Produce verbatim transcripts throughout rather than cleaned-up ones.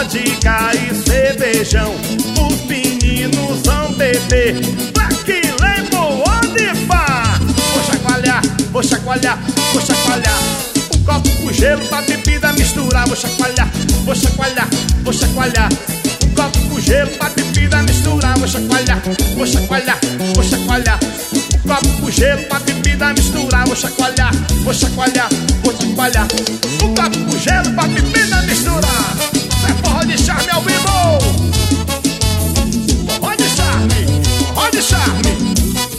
vodka e cervejão. Os meninos vão beber Black Label, onde vá? Vou chacoalhar, vou chacoalhar, vou chacoalhar. Um copo com gelo pra bebida misturar. Vou chacoalhar, vou chacoalhar, vou chacoalhar. Um copo com gelo pra bebida misturar. Vou chacoalhar, vou chacoalhar, vou chacoalhar. Um copo com gelo pra bebida misturar. Vou chacoalhar, vou chacoalhar, vou chacoalhar. Um copo com gelo pra bebida misturar. É forró de charme ao vivo. Forró de charme, forró de charme.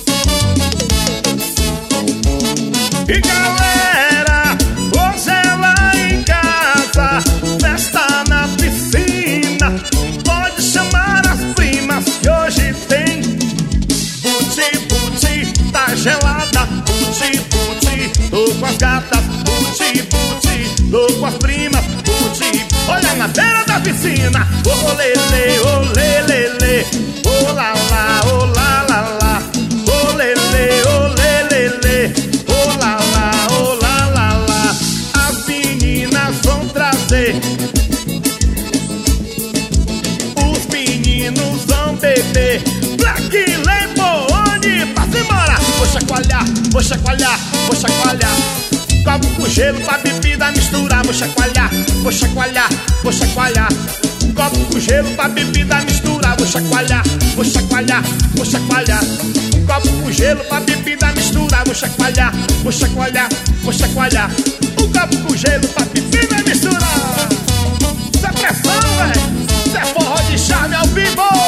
E galera, hoje é lá em casa, festa na piscina. Pode chamar as primas que hoje tem buti, buti, tá gelada. Buti, buti, tô com as gatas. Buti, buti, tô com as primas. Buti, olha na beira da piscina. Ô lele, ô lelele, ô lá lá, ô lá lá lá. Ô lele, ô lelele, ô lá lá, ô lá lá lá. As meninas vão trazer, os meninos vão beber Black Label, onde passa embora. Vou chacoalhar, vou chacoalhar, vou chacoalhar. Copo com gelo pra bebida misturar. Vou chacoalhar, vou chacoalhar, vou chacoalhar. Copo com gelo pra bebida misturar. Vou chacoalhar, vou chacoalhar, vou chacoalhar. Copo com gelo pra bebida misturar. Vou chacoalhar, vou chacoalhar, vou chacoalhar. Um copo com gelo pra bebida misturar. Isso é pressão, velho. Isso é forró de charme ao vivo.